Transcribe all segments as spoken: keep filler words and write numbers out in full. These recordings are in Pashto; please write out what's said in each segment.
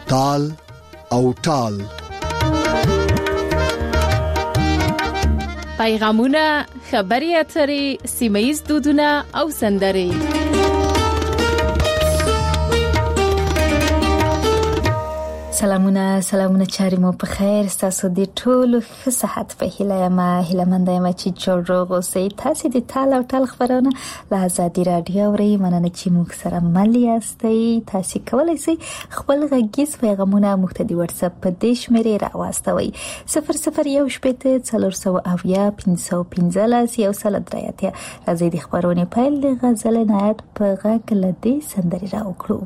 تال او ټال. پیغامونه، خبري اترې، سیمه‌ییز دودونه او سندرې. سلامونه سلامونه چاري مو په خیر. تاسو د ټولو ښه صحت په هیله ما هیله مند یم چې جوړ روغ اوسئ. تاسو د تال او ټال خبرونه له آزادي رادیو اورئ. مننه چې موږ سره مل یاستئ. تاسو کولای شئ خپل غږیز پیغامونه موږ ته د واتس اپ په دې شمیرې راواستوئ: صفر صفر یو شپږ څلور سوه اویا پنځه پنځلس یو سل درې اتیا. راځي د خبرونې پیل د غزل نایت په غږ له دې سندرې راوکړو.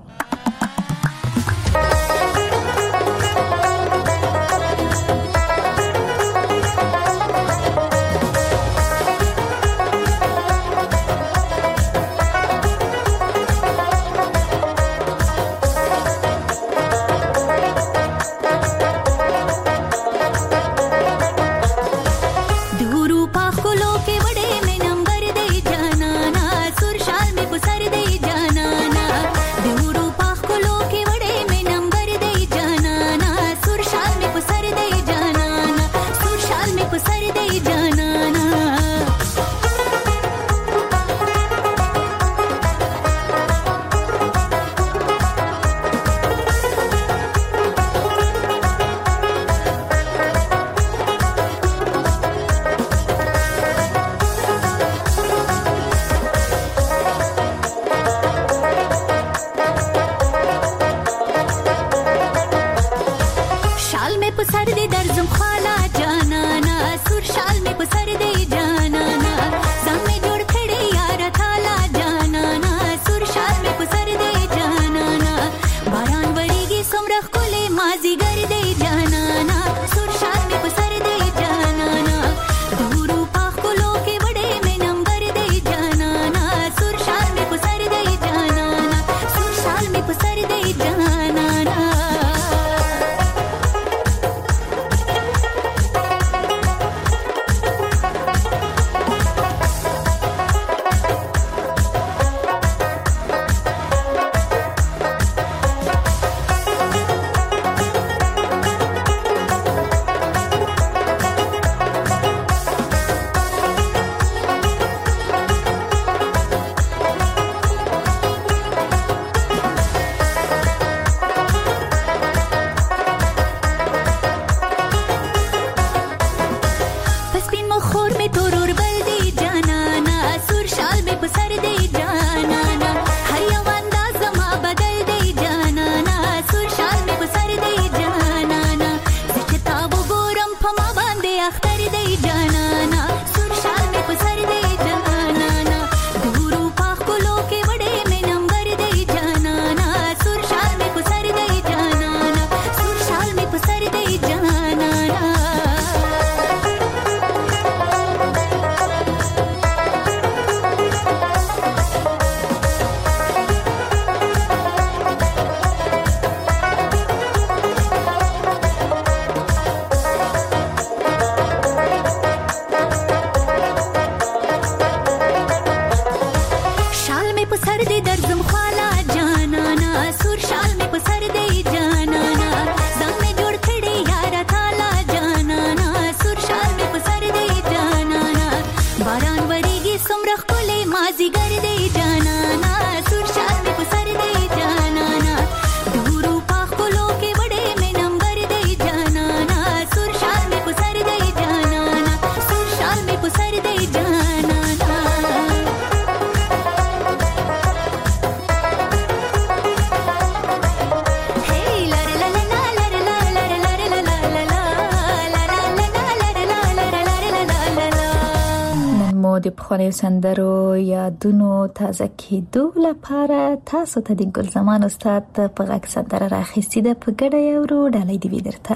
د پخوانیو سندرو یادونو تازه کېدو لپاره تاسو ته د ګل زمان استاد په غږ سندره راخیستې ده. په ګډه یې اورو. ډالۍ دې وي درته.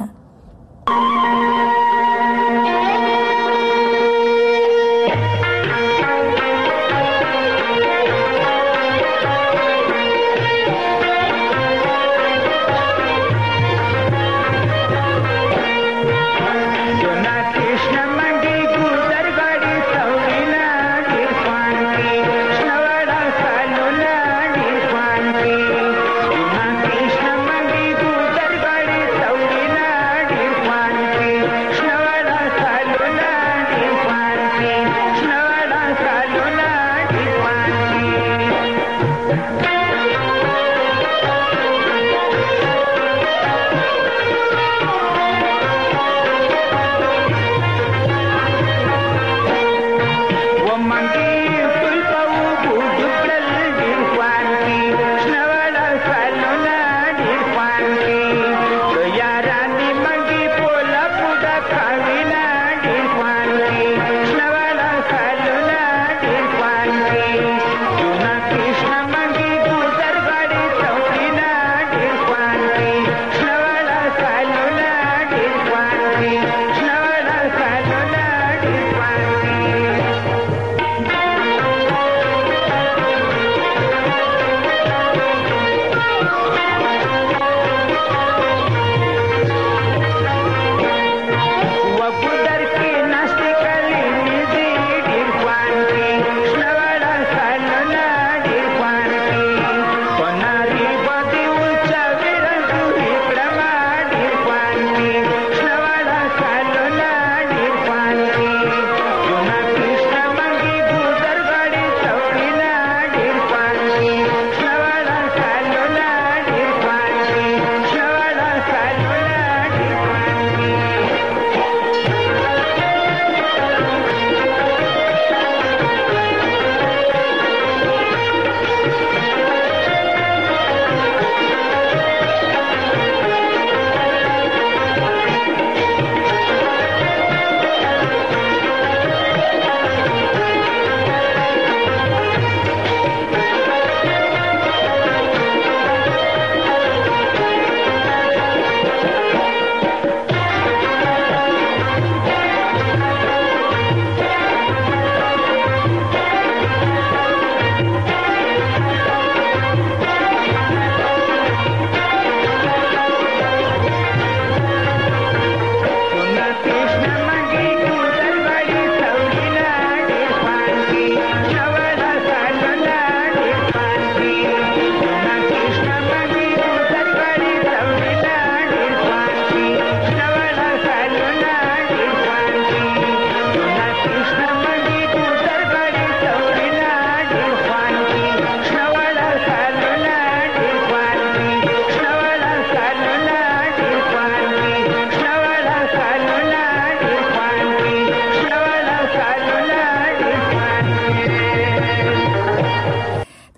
Krishna Mandi Gudar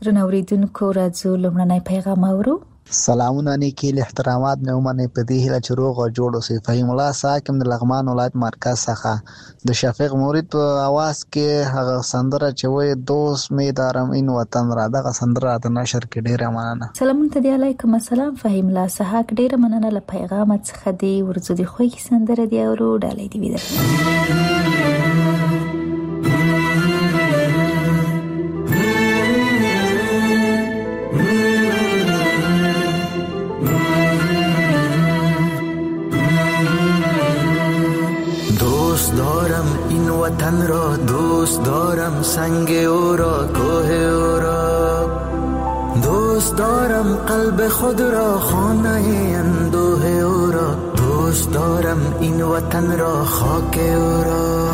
درنو اوریدونکو راځو لومړنی پیغام اورو. سلامونه نیکی احترامات مې ومنئ په دې هیله چې روغ او جوړ اوسئ. فهیم الله ساکم د لغمان ولایت مرکز څخه د شفیق مرید په اواز کې هغه سندره چې وایي دوست می دارم این وطن را، دغه سندره د نشر کې ډیره مننه. سلامونه ته دی، علیکم السلام فهیم الله ساک، ډیره مننه له پیغام څخه دی. ورځو دی خو کی سندره دی اورو ډالې دی ویده. وطن را دوست دارم، سنگ او را، کوه او را دوست دارم، قلب خود را، خانه اندوه او را دوست دارم، این وطن را، خاک او را،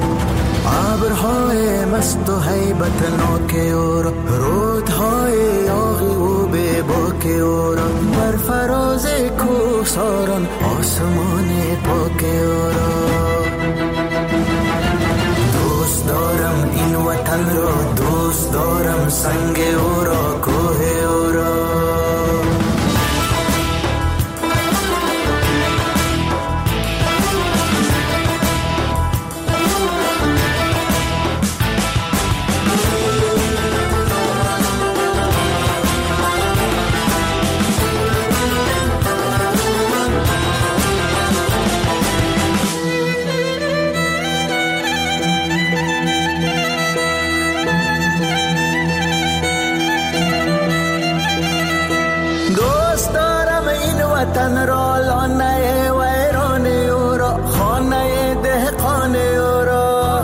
ابرهای مست و هیبت ناک او را، رودهای یاغی و بی باک او را، بر فراز کوهساران آسمان پاک او را دوست دارم، این وطن را دوست دارم، سنگ او را، کوه او را. وطن را، لانه ویران او را، خانه دهقان او را،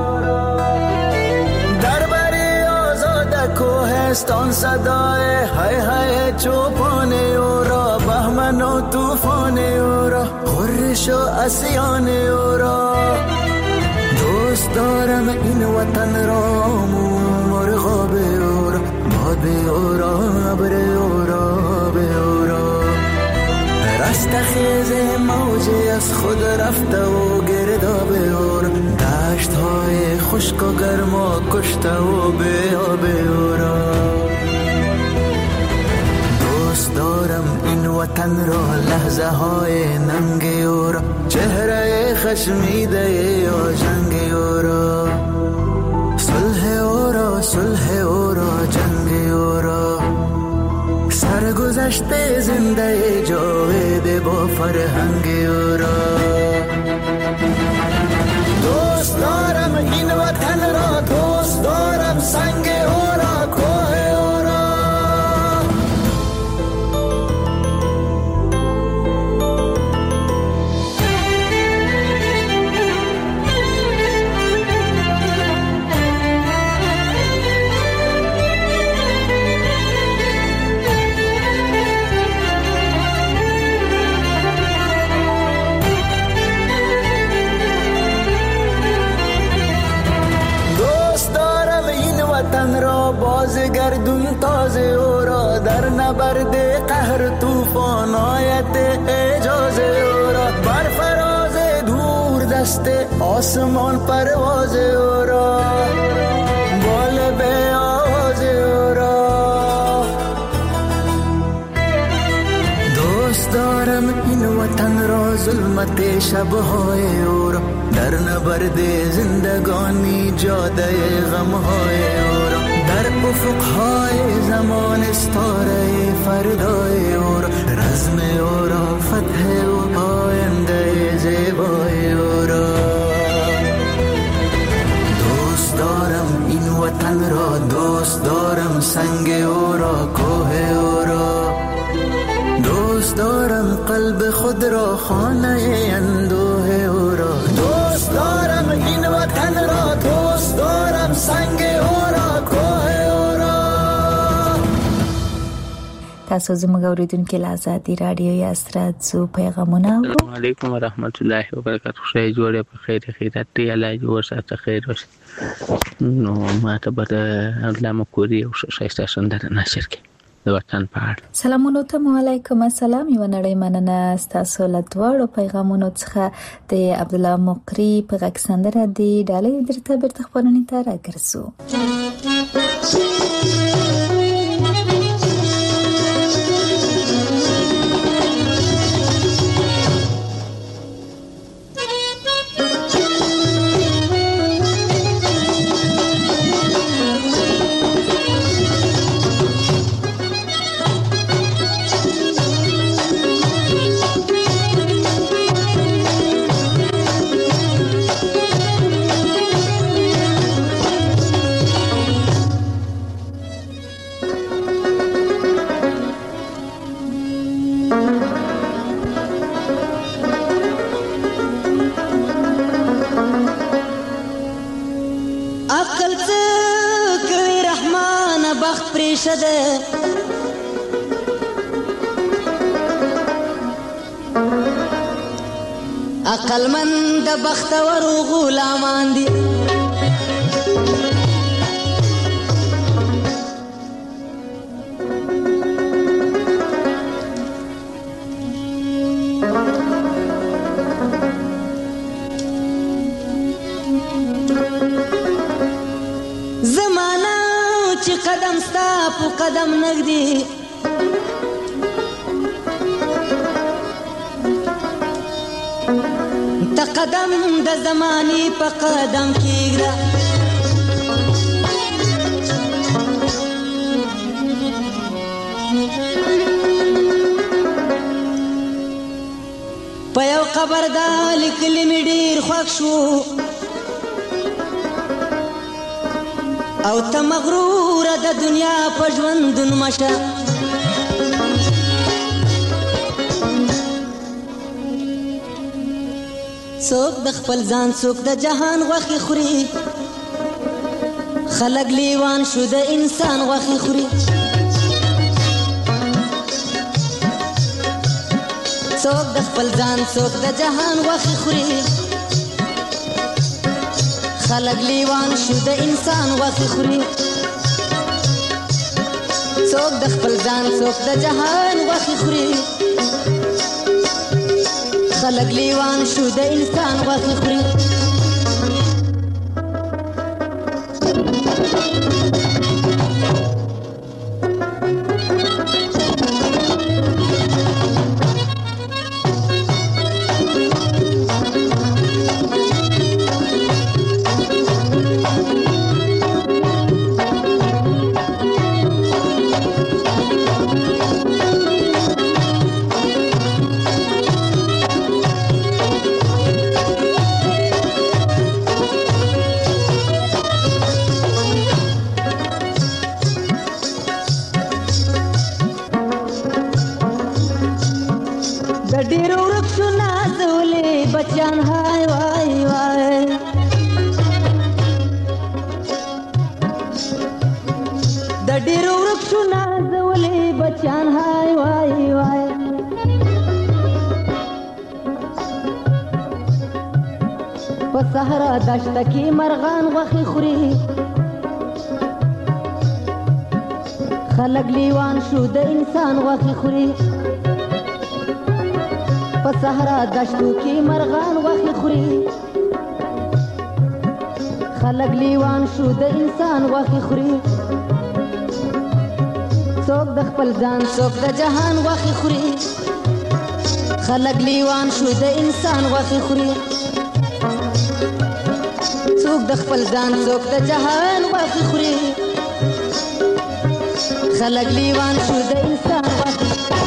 در بری آزاد کوهستان صدای های های چوپان او را، بهمن و طوفان او را، خورش و اسیان او را دوست دارم، این وطن را، مرغاب او را، باد او را، ابر او را، به او را رستخیز موجی از خود رفته و گرداب او را، دشت های خشک و گرم و کشته و به آب او را دوست دارم، این وطن را، لحظه های ننگ او را، چهره خشمیده یا جنگ او را، صلح او را، صلح او را، جنگ او را، سرگذشته زنده جاوید با فرهنگ او را دوست دارم، این وطن را دوست دارم، سنگ او را، کوه او را. وطن را، بازگردون تازه او را، در نبرد قهر طوفان آیت اجاز او را، بر فراز دور دست آسمان پرواز او را، بال به آواز او را دوست دارم، این وطن را، ظلمت شبهای او را، در نبرد زندگانی جاده غمهای او را، در افقهای زمان استاره فردای او را، رزم او را، فتح و آینده زیبای او را دوست دارم، این وطن را دوست دارم، سنگ او را، کوه او را دوست دارم، قلب خود را، خانه اندوه او را دوست دارم، این وطن را دوست دارم، سنگ او را، کوه او را. تاسو زموږ اوریدونکو له آزادي رادیو یا ستراتزو پیغامونه اورو. السلام علیکم ورحمت الله وبرکاته. خدای جوړه په خیر خیرات دی، الله جوړ ساته خیر وشي. نو ما ته به علامه کوري او شایسته سندره نشر کړي د وطن په اړه. سلامونه ته، وعلیکم السلام. یو نړۍ مننه ستاسو له دواړو پیغامونو څخه. د عبد الله مقری په غږ سندره دی ډالۍ درته بیرته خپرونې ته راګرځو. شده عقل من د بختور غلامان دي زمانہ چې قدم ستا په قدم نږدې ته قدم د زمانې په قدم کېږده په یو قبر دا لیکلي مې ډېر خوښ شو او ته مغروره د دنیا په ژوندون مشه څوک د خپل ځان څوک د جهان غوښې خوري خلک لیوان شو د انسان غوښې خوري څوک د خپل ځان څوک د جهان غوښې خوري خلق لیوان شو د انسان غوښې خوري څوک د خپل ځان څوک د جهان غوښې خوري خلق لیوان شو د انسان غوښې خوري ډېر ورک شو نازولې بچیان هاي وای وای د ډېر ورک شو نازولې بچیان هاي وای وای په صحرا دشته کې مرغان غوښې خوري خلک لیوان شو د انسان غوښې خوري په صحرا دشتو کې مرغان غوښې خوري خلک لیوان شو د انسان غوښې خوري څوک د خپل ځان څوک د جهان غوښې خوري خلک لیوان شو د انسان غوښې خوري څوک د خپل ځان څوک د جهان غوښې خوري خلک لیوان شو د انسان غوښې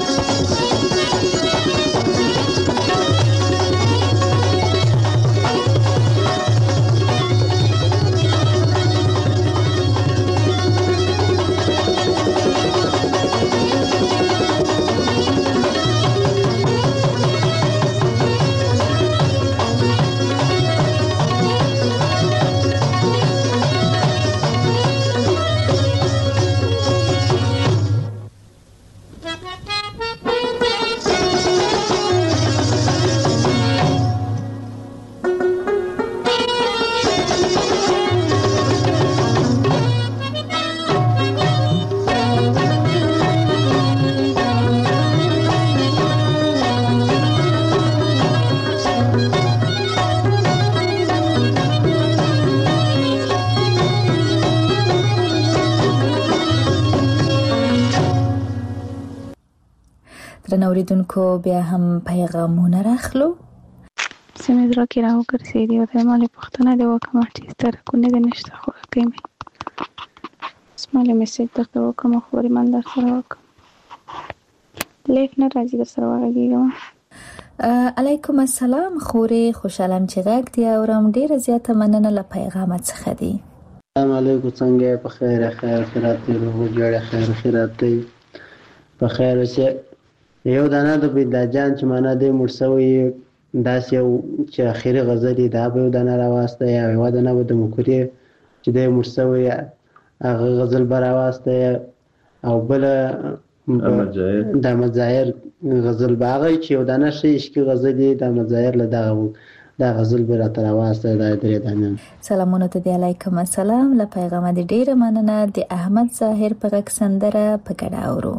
نوریدونکو بیا هم پیغامونه راخلو سمې زړه کې راوګرځېدې او د مالې پوښتنه دې وکړم چې سترګونه دې نشته خوراکۍ مې مالې میسج درته وکړم خبرې من در سره وکړم لیف نه راځي در سره وغږېږم علیکم السلام خورې خوشحالم چې غږ دې اورم ډېره زیاته مننه له پیغامه څخه دی السلام علیکم څنګه یې په خیر خیر خیرات دې روغ جوړه خیر خیرات دی په خیر اوسې یو دانه د پیدا جان چې معنا دې مړ شوی داسې یو چې اخري غزل یې دا به یو دانه راواسته یا یو دانه به د مکورې چې دې مړ شوی هغه غزل به راواسته او بل د مزایر غزل باغی چې یو دانه شي عشقي غزل د مزایر له دغه دا غزل به را تر واسطه د درې دانه. سلامونه ته دی، علیکم السلام. له پیغام د ډیره مننه. د احمد ظاهر په غږ سندره په ګډه اورو.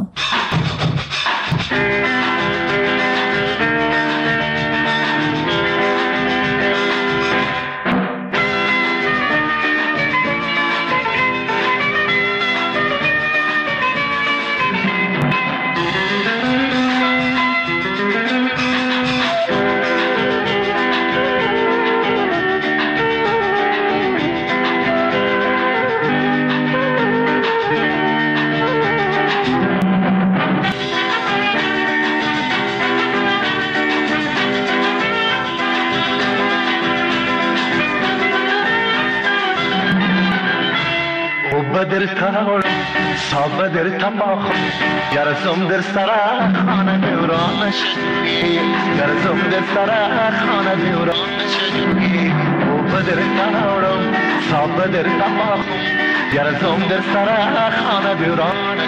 بدر تاول صاب بدر تماخ یارسم در سرا خانه دورانش یارسم در سرا خانه دورانش او بدر تاول صاب بدر تماخ یارسم در سرا خانه دورانش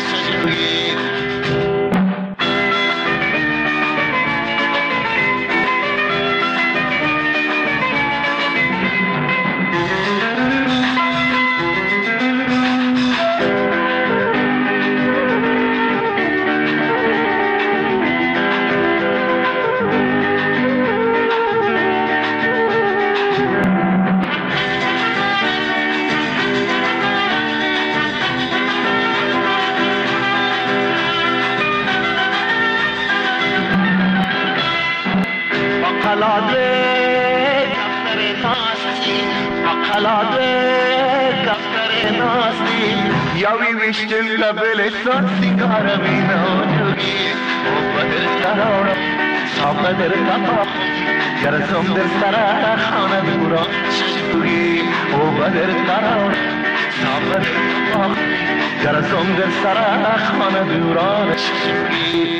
وشتل لبل سنگار مینا جوگی او بدر تراوڑا صاب بدر تماخ یارسم در سرا خانه دوران شجوگی او بدر تراوڑا صاب بدر تماخ یارسم در سرا خانه دوران شجوگی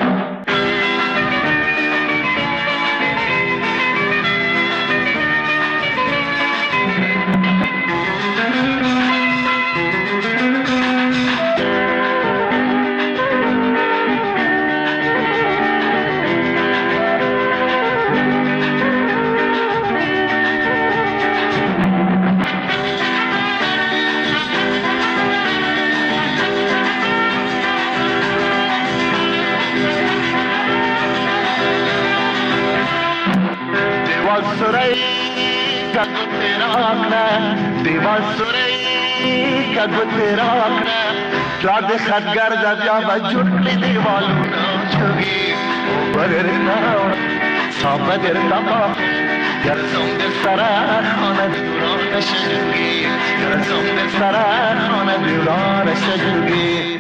دیوان سوری کد تیرا آکنا لاد خدگر جا بجوٹلی دیوالونا جوگی بدر تاوڑا صاب بدر تماخ یارسم در سرا خانه دوران شجوگی یارسم در سرا خانه دوران شجوگی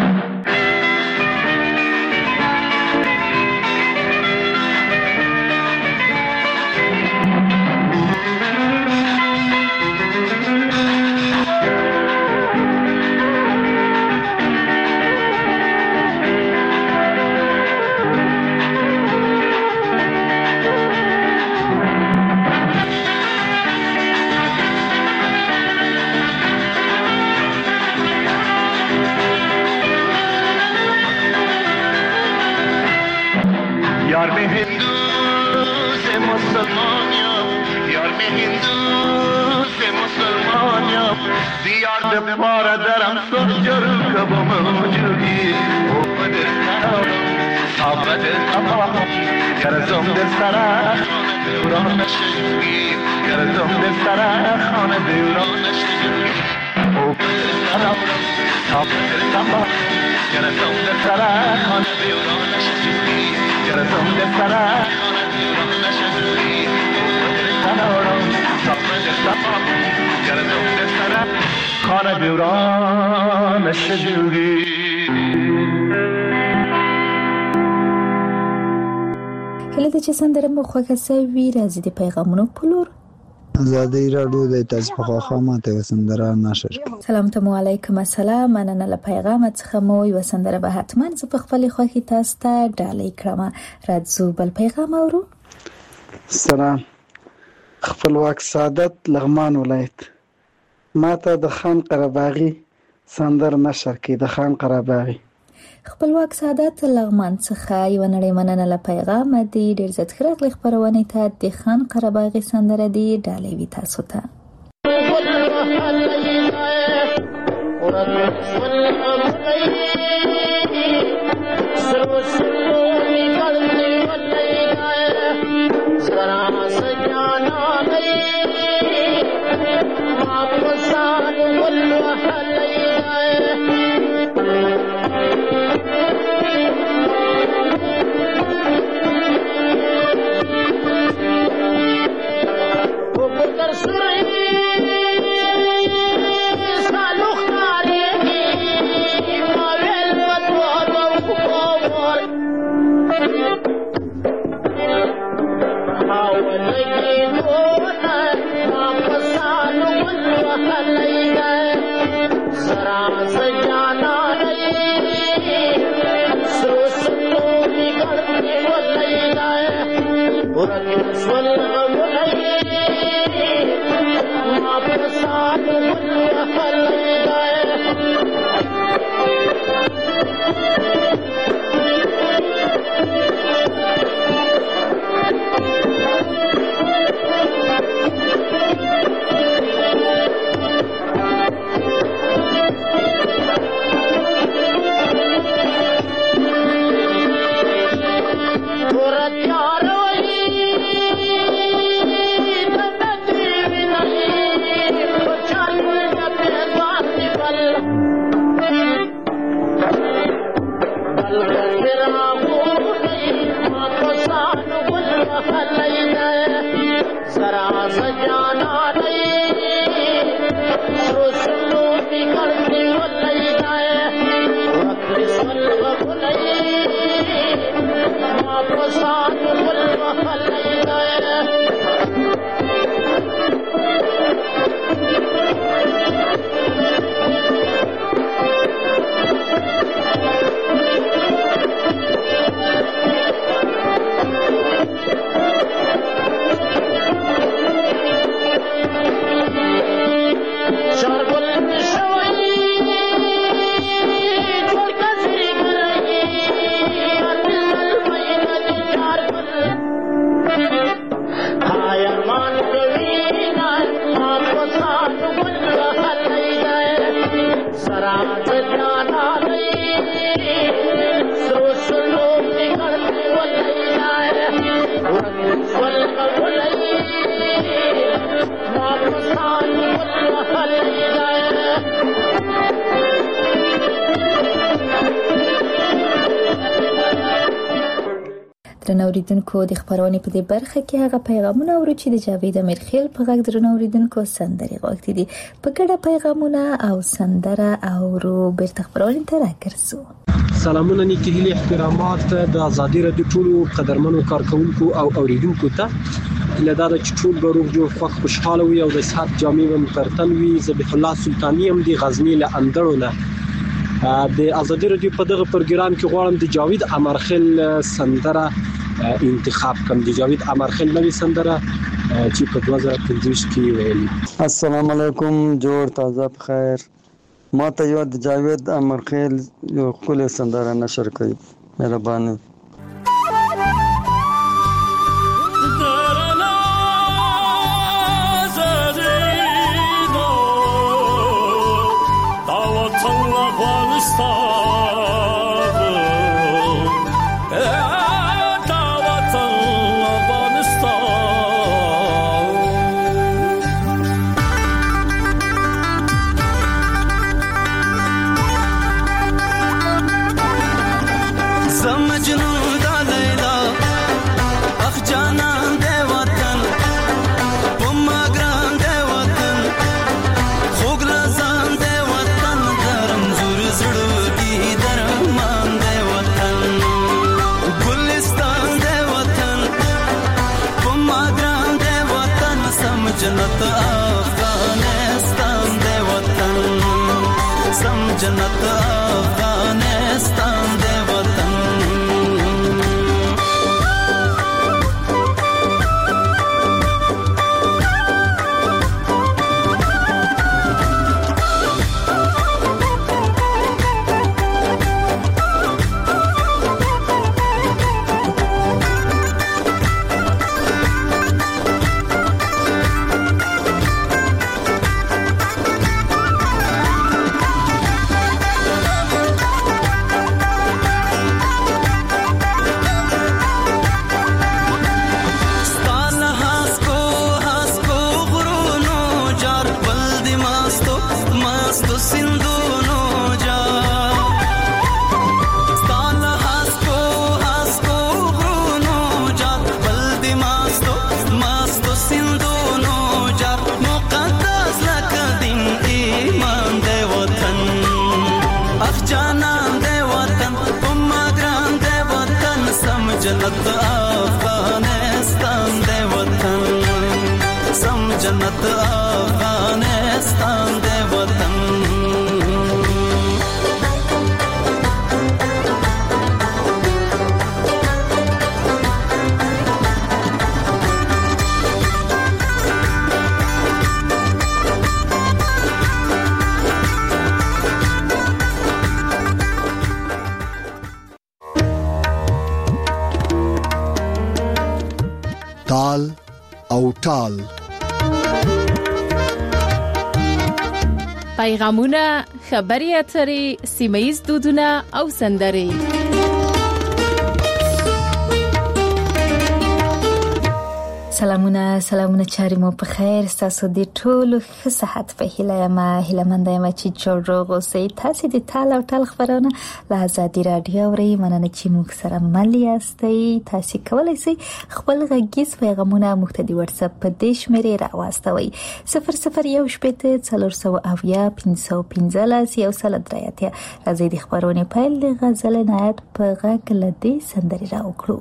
یار میں ہندو سے مسلمان یار میں ہندو سے مسلمان دیار دے پارا درم سجر کب موجودی او بدر تاوڑا صاب بدر تماخ یارسم در سرا خانه دوران شجوگی یارسم در سرا خانه دوران شجوگی او بدر تاوڑا صاب بدر تماخ یارسم در سرا خانه دوران شجوگی یارسم در سرا خانه دوران شجوگی بدر تاوڑا صاب بدر تماخ یارسم در سرا خانه دوران شجوگی. کله چې سندره مو خوښه سوي راځي د پیغامونو په لور. ازادي راډیو د تاسو په خوا ماته سندره نشر. سلام ته علیکم السلام. مننه له پیغام څخه مو یو سندره به حتما ز په خپل خوښي تاسو ته ډالۍ کړم. راځو بل پیغام اورو. سلام. خپلواک سعادت لغمان ولایت. ماته د خان قرباغي سندر نشر کې د خان قرباغي. خپلواک سعادت لغمان څخه یو نړۍ مننه له پیغام دی. ډیر زیات ښه راغلی خپرونې ته. د خان قرهباغي سندره دی ډالۍ وي تاسو ته. درنوریدونکو د خبرونه په دې برخه کې هغه پیغامونه اورو چې د جاوید امیرخیل په غږ درنوریدونکو سندري غوښتي دي. په ګډه پیغامونه او سندره اورو بیرته خبرونه ته راګرځو. سلامونه نیکی هیلي احترامات د ازادي رادیو ټولو قدرمنو کارکونکو او اوریدونکو ته. لدا د ټول غروب جو خوښ خوشاله وي او د صحت جامع و مترتن وي. ذبیح الله سلطانی هم د غزنی له اندړو نه د ازادي رادیو په دغه پروګرام کې غواړم د جاوید امیرخیل سندره انتخاب کوم. د جاوید امیرخیل نوې سندره چې په دوه زره پنځه کې ویلي. السلام علیکم، جوړ تازه بخیر. ما ته یو د جاوید امیرخیل یو خپل سندره نشر کړئ، مهرباني. जन्नत अफगानिस्तान दे वतन, सम जन्नत अफगानिस्तान दे वतन। जन्नत अफगानिस्तान दे वतन सम जन्नत अफगानिस्तान दे वतन ताल او ټال پیغامونه خبري اترې سیمه‌یز دودونه او سندرې سلامونه سلامونه چاري مو په خیر تاسو د ټولو ښه صحت په هیله ما هیله مند یم چې جوړ روغ اوسئ تاسو د تال او ټال خبرونه له ازادي رادیو اورئ مننه چې موږ سره مل یاستئ تاسو کولی شئ خپل غږیز پیغامونه موږ ته د واتس اپ په دې شمېرې راواستوئ صفر صفر یو شپېته څلور سوه اویا پنځه سوه پنځلس یو سل درې اتیا راځئ د خبرونې پیل د غزل نایت په غږ له دې سندرې راوکړو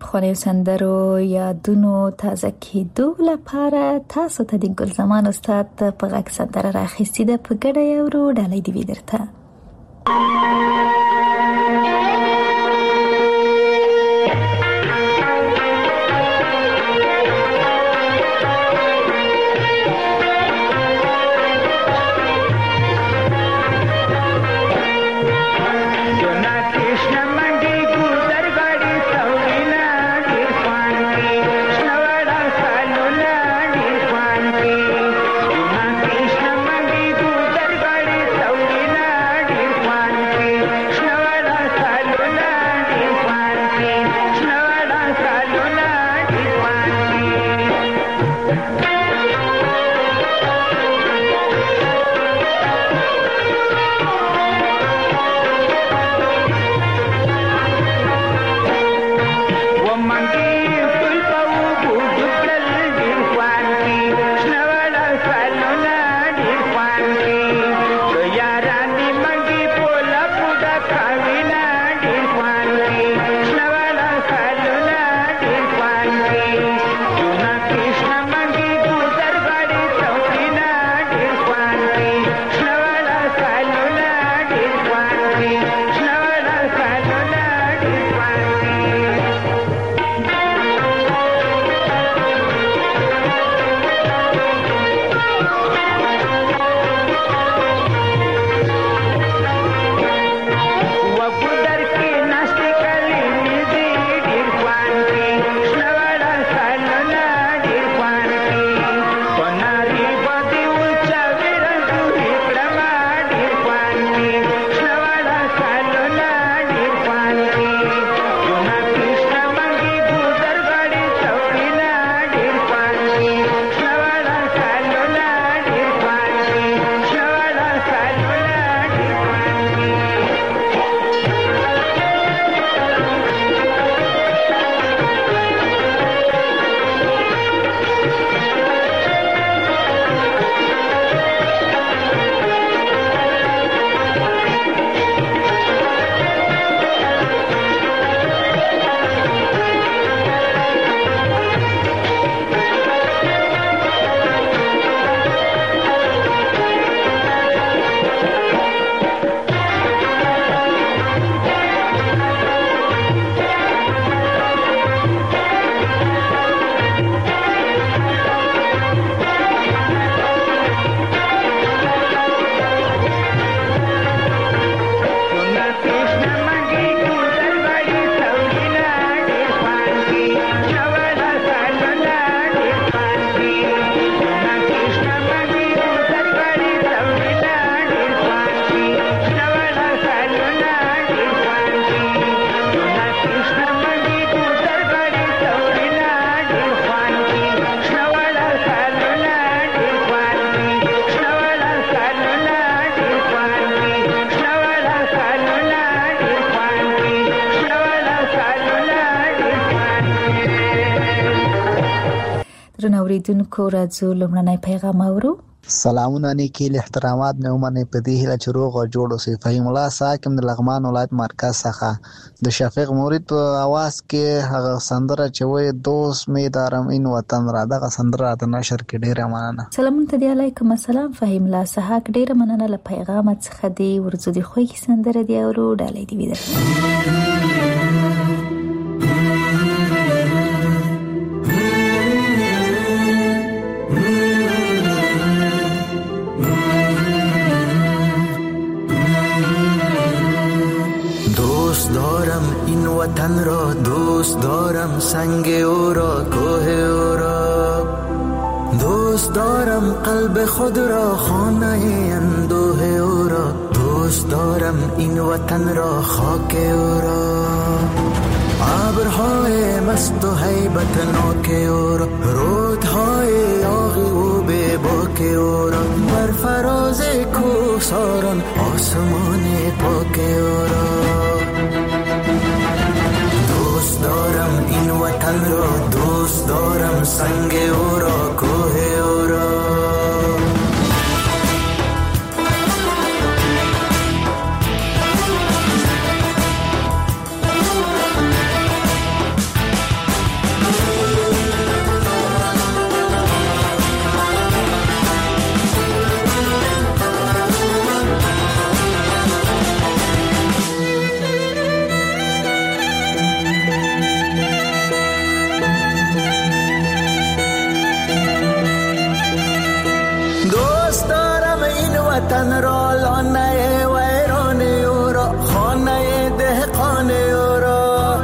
پخوانیو سندرو یادونو تازه کېدو لپاره تاسو ته د ګل زمان استاد په غږ سندره راخیستې ده، په ګډه یې اورو. ډالۍ دې وي درته. اوریدونکو راځو لومړنی پیغام اورو. سلامونه نیکی احترامات مې ومنئ په دې هیله چې روغ او جوړ اوسئ. فهیم الله ساکم د لغمان ولایت مرکز څخه د شفیق مورید په اواز کې هغه سندره چې وایي دوست مې دارم این وطن را، دغه سندره د نشر کې ډیره مننه. سلامونه ته دی علیکم السلام فهیم الله ساک ډیره مننه له پیغام څخه دی. ورځو دی خو کې سندره دی اورو. ډالۍ دی ویل دارم این وطن را، دوست دارم سنگ او را، کوه او را، دوست دارم قلب خود را، خانه اندوه او را، دوست دارم این وطن را، خاک او را، ابرهای مست و هیبتناک او را، رودهای آغی و بیباک او را، بر فراز کوهساران آسمان پاک او را. دوست دارم این وطن را، دوست دارم سنگ او را، کوه او را. وطن را لانه ویران او را خانه دهقان او را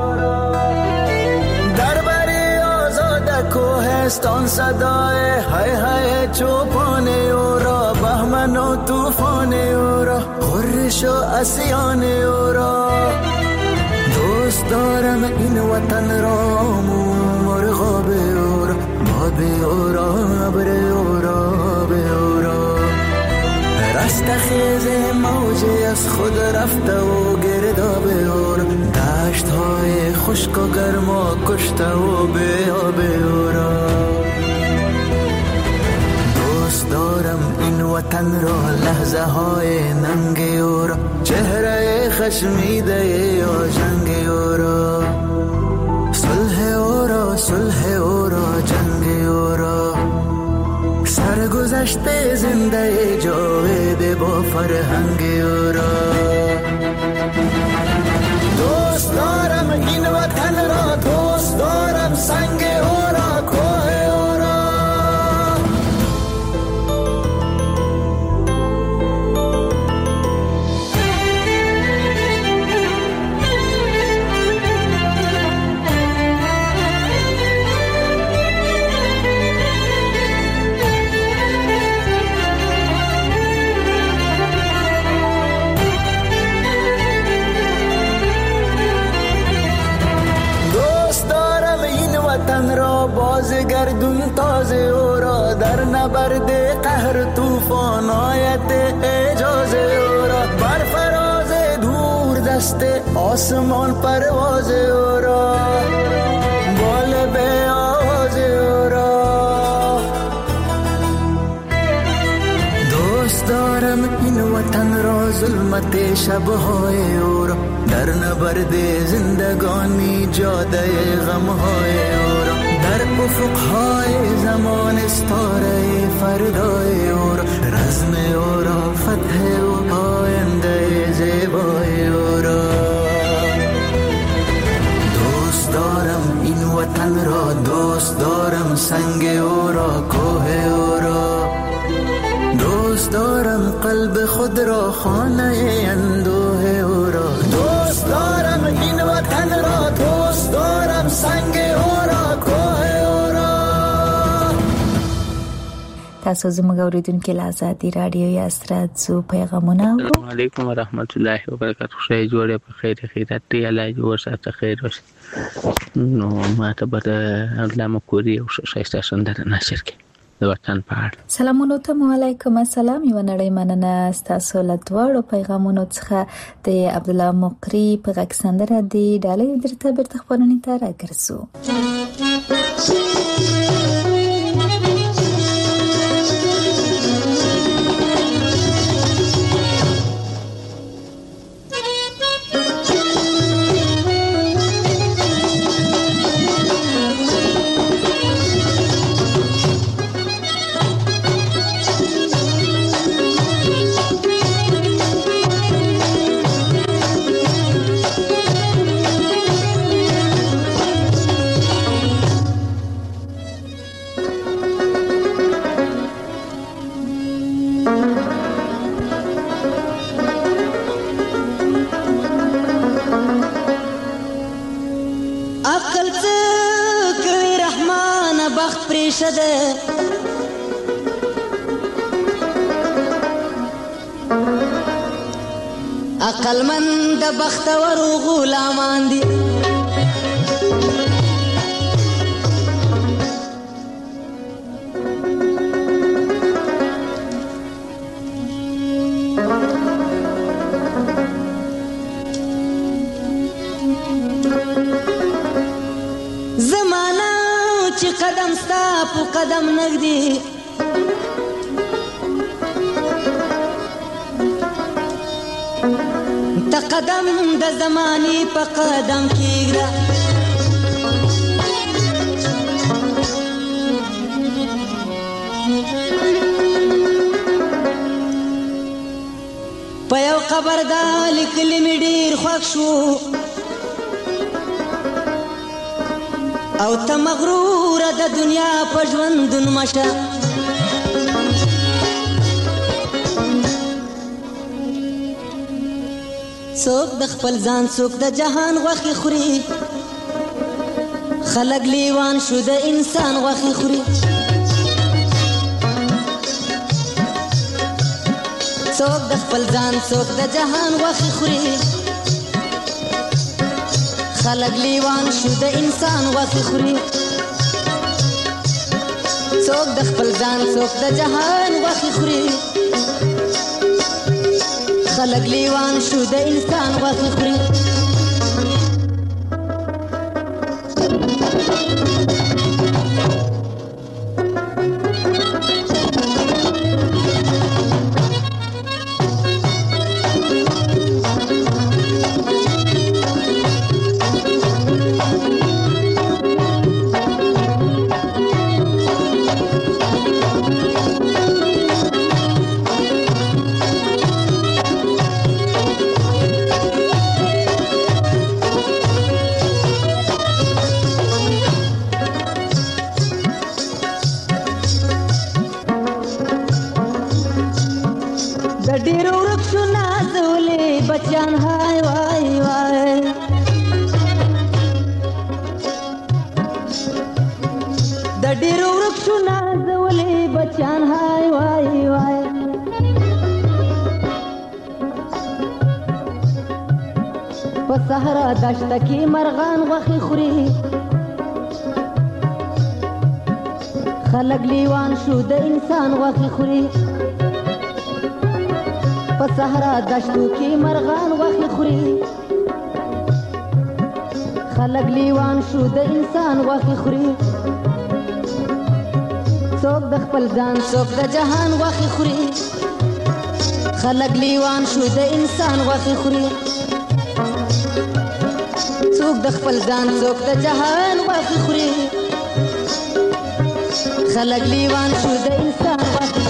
در بری آزاد کوهستان صدای های های چوپان او را بهمن و طوفان او را خورش و اسیان او را دوست دارم این وطن را مرغاب او را باد او را ابر او را به او را رستخیز موجی از خود رفته و گرداب او را دشت های خشک و گرم و کشته و به آب او را دوست دارم این وطن را لحظه های ننگ او را چهره خشمیده یا جنگ او را صلح او را صلح او را جنگ او را سرگذشته زنده جاوید با فرهنگ او را دوست دارم این وطن را دوست دارم سنگ او را کوه او را وطن را باز گردون تازه او را در نبرد قهر طوفان آیت اجازه او را بر فراز دور دست آسمان پرواز او را بال به آواز او را دوست دارم این وطن را ظلمت شبهای او را در نبرد زندگانی جاده غمهای او را در افقهای زمان استاره فردای او را رزم او را فتح و آینده زیبای او را دوست دارم این وطن را دوست دارم سنگ او را کوه او را دوست دارم قلب خود را خانه اندوه او را دوست دارم این وطن را دوست دارم سنگ او را کوه او را تاسو زموږ اوریدونکو له ازادي رادیو یا ستراتزو پیغامونه اورو. السلام علیکم ورحمت الله وبرکاته. خدای جوړه په خیر خیرات دی الله جوړ ساته خیر وشي. نو ما ته به علامه کوري او شایسته سندره نشر کړي د وطن په اړه. سلامونه ته وعلیکم السلام. یو نړۍ مننه ستاسو له دواړو پیغامونو څخه د عبدالله مقری په غږ سندره دی ډالۍ درته بیرته خپرونې ته راګرځو. عقل مند بختور غلامان دي زمانہ چې قدم ستا په قدم نږدې تا قدم د زماني په قدم کېږده په یو خبر دا لیکلي مې ډېر خوښ شو او ته مغروره د دنیا په ژوندون مشه څوک د خپل ځان څوک د جهان غوښې خوري خلک لیوان شو د انسان غوښې خوري څوک د خپل ځان څوک د جهان غوښې خوري خلک لیوان شو د انسان غوښې خوري څوک د خپل ځان څوک د جهان غوښې خوري خلق لیوان شو د انسان غوښې خوري صحرا دشت کی مرغان غوښې خوري خلک لیوان شو د انسان غوښې خوري په صحرا دشتو کې مرغان غوښې خوري خلک لیوان شو د انسان غوښې خوري څوک د خپل ځان څوک د جهان غوښې خوري خلک لیوان شو د انسان غوښې خوري څوک د خپل ځان څوک د جهان غوښې خوري خلک لیوان شو د انسان غوښې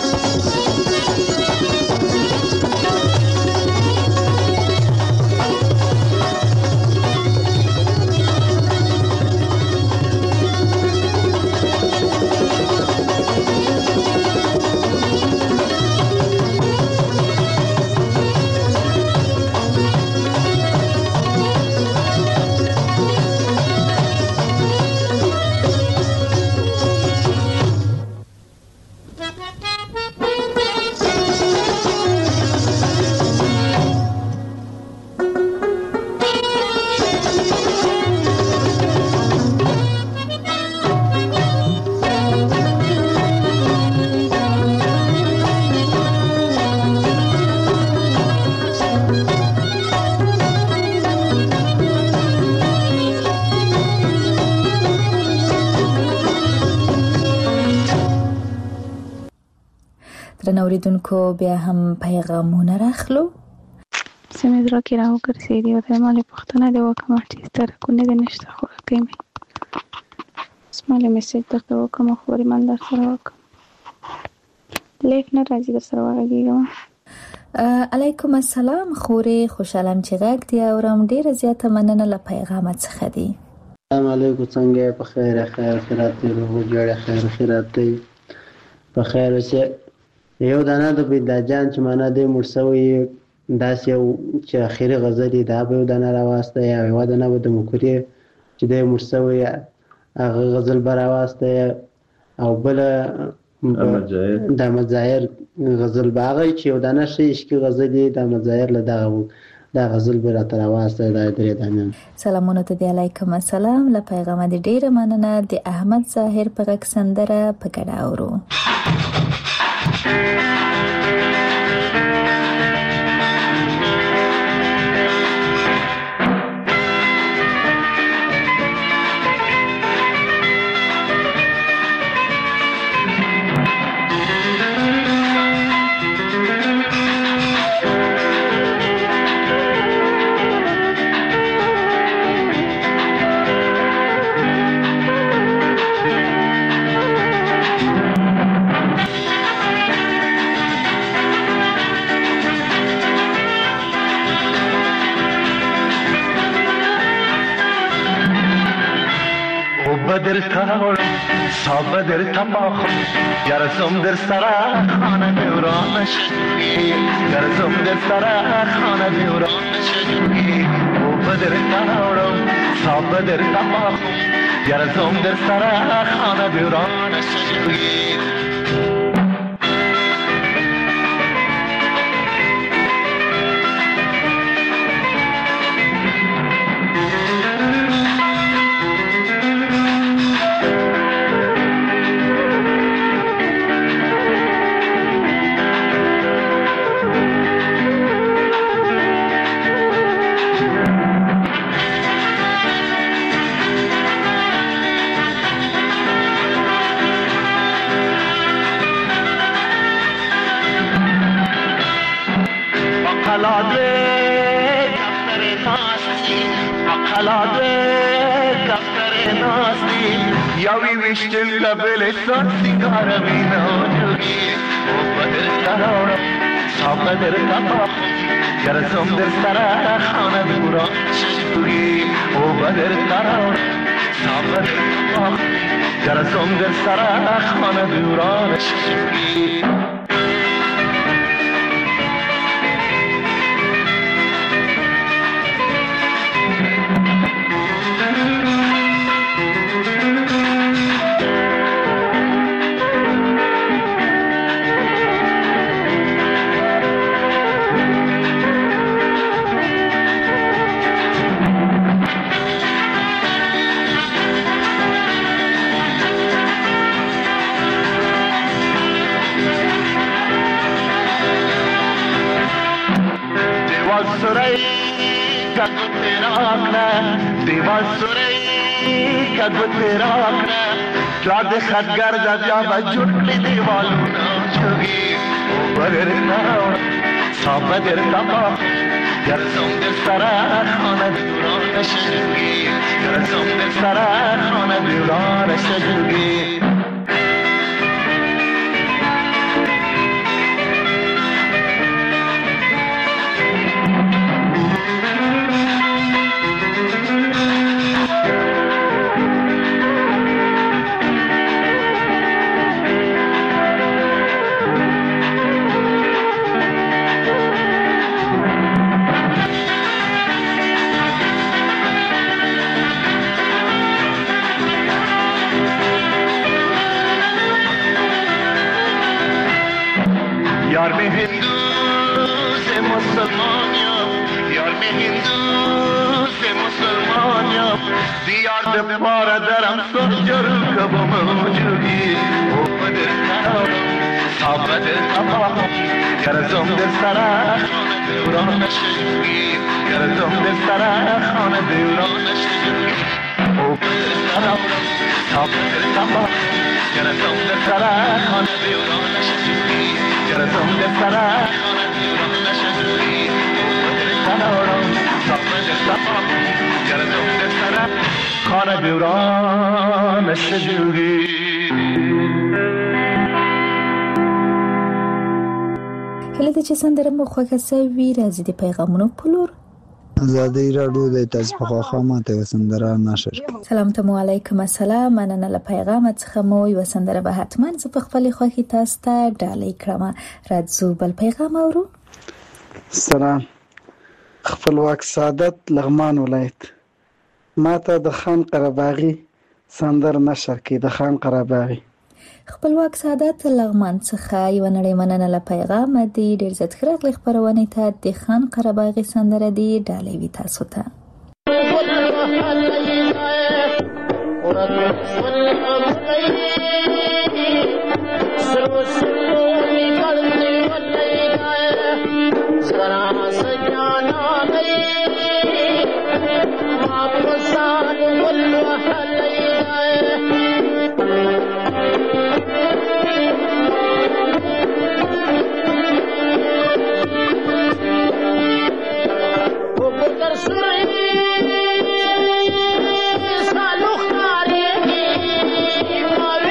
اوریدونکو بیا هم پیغامونه راخلو سمې زړه کې راوګرځېدې او د مالې پوښتنه دې وکړم چې ستره کونې دې نشته خوراکۍ مې اوس مالې میسج درته وکړم خبرې مال در سره وکړم لیک نه راځي در سره وغږېږم علیکم السلام خورې خوشحالم چې غږ دې اورم ډېره زیاته مننه له پیغامه څخه دي السلام علیکم څنګه یې په خیر خیر خیرات دې روغ جوړې خیر خیرات دی په خیر اوسې یو دانه د بیداجان چې معنا دې مړ شوی داسې یو چې اخري غزل دی دا به یو دانه راواسته یا یو دانه به د مکري چې دې مړ شوی هغه غزل به راواسته او بل د مزایر غزل باغی چې یو دانه شي عشقي غزل دی د مزایر له دغه دا غزل به راته راواسته دا درې دانه سلامونه ته دی علیکم السلام له پیغام دې ډېره مننه د احمد ظاهر په غږ سندره په ګډه اورو بدر تاوړم صاب در تباخ گرزم در سر خانه دورانش گرزم در سر خانه دورانش او بدر تاورم صاب در تباخ گرزم در سر خانه دورانش Still a village something got me now over the sarora sapa der tapa garzum der sara khana dura shuri over der sarora sapa der tapa garzum der sara khana dura shuri دیوان سوری کا گترا کلا دے خدگر جا با جوٹلی دیوالو نا جوگی برر نا صاحب در تبا گرزم در سرا خانه دوران شجوگی گرزم در سرا خانه دوران شجوگی यार मैं हिंदू से मुसलमान यार मैं हिंदू से मुसलमान दियार दे पारा दरम सोजर कब मौजूदी ओ बदर तारो साबदर तबा गरजम दे सरा खान दौरान शजूगी गरजम दे सरा खान दौरान शजूगी ओ बदर तारो साबदर तबा गरजम दे सरा खान दौरान शजूगी गरजम दे सरा खान दौरान शजूगी ओ बदर तारो साबदर तबा गरजम दे सरा खान दौरान शजूगी کله چې سندره مو خوښه سوي راځي د پیغامونو پلور زادی راډیو د تاسو په خوا ماته سندره نشر سلام ته علیکم السلام مننه له پیغام څخه مو یو سندره به حتما ز په خپل خوښی تاسو ته ډالۍ کړم راځو بل پیغام اورو سلام خپلواک سعادت لغمان ولایت ماته د خان قرباغي سندر نشر کې د خان قرباغي خپلواک سعادت لغمان څخه یو نړۍ مننه له پیغام دی ډیر زړه راغلی خبرونه ته د خان قرباغي سندره دی ډالۍ وی تاسو ته Salukhare ki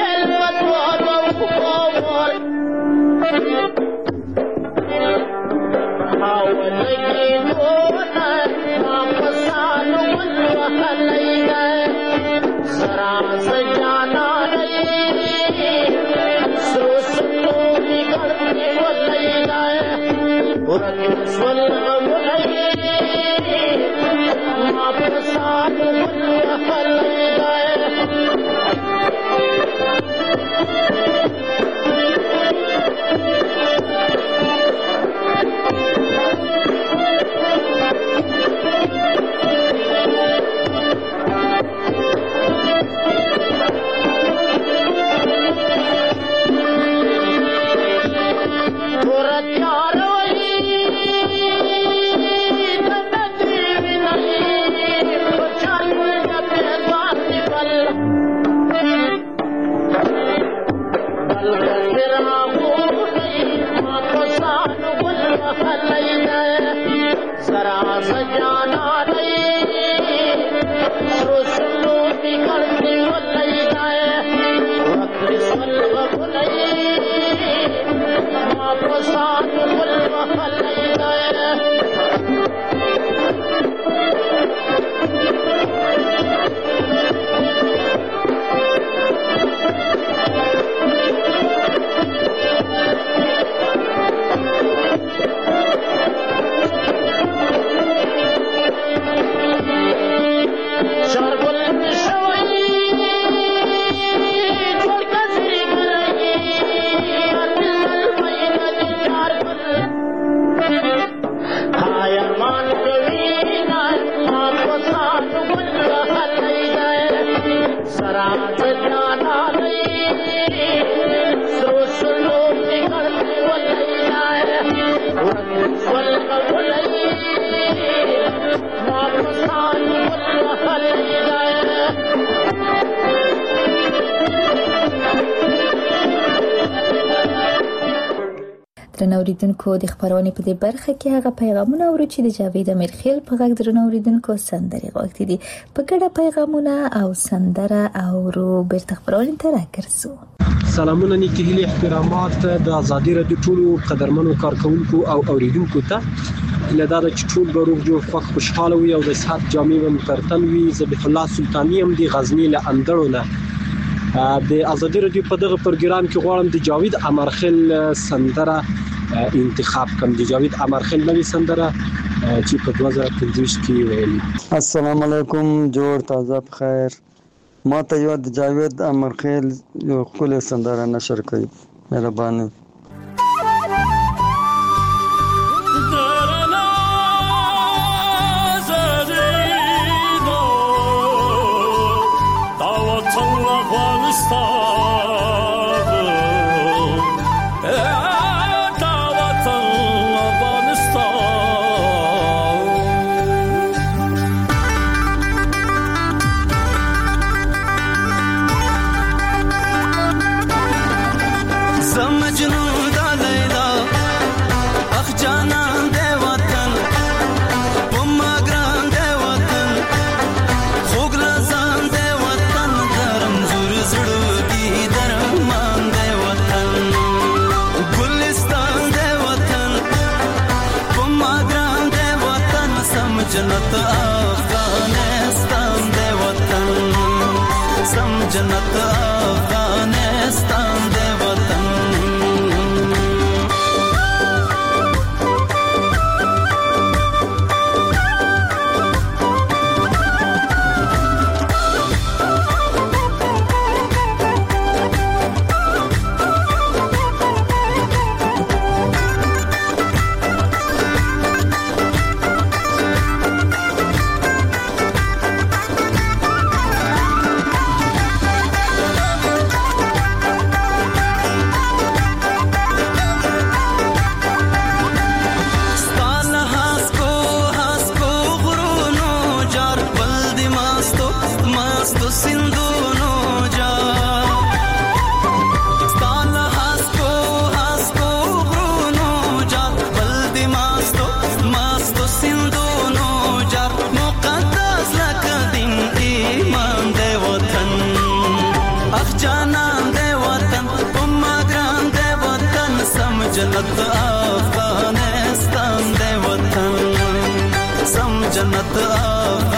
درنوریدونکو د خبرونې په دې برخه کې هغه پیغامونه اورو چې د جاوید امیرخیل په غږ درنوریدونکو سندري غوښتي دي. په ګډه پیغامونه او سندره اورو بیرته خبرونې ته راګرځو. سلامونه نیکی هیلې احترامات د ازادي رادیو ټولو قدرمنو کارکونکو او اوریدونکو ته لدا د ټول غروب جو خوښ خوشاله وي او د صحت جامع ممترتن وي. ذبیح الله سلطانی هم دی غزنی له اندړونه د ازادي رادیو په دغه پروګرام کې غواړم د جاوید امرخیل سندره انتخاب کوم. د جاوید امرخیل نوې سندره چې په دوه زره پنځه کې ویلي. السلام علیکم، جوړ تازه بخیر. ما ته یو د جاوید امرخیل یو خپل سندره نشر کړي، مهرباني. जन्नत अफगानिस्तान दे वतन, सम जन्नत अफगानिस्तान दे वतन. जन्नत अफगानिस्तान दे वतन, सम जन्नत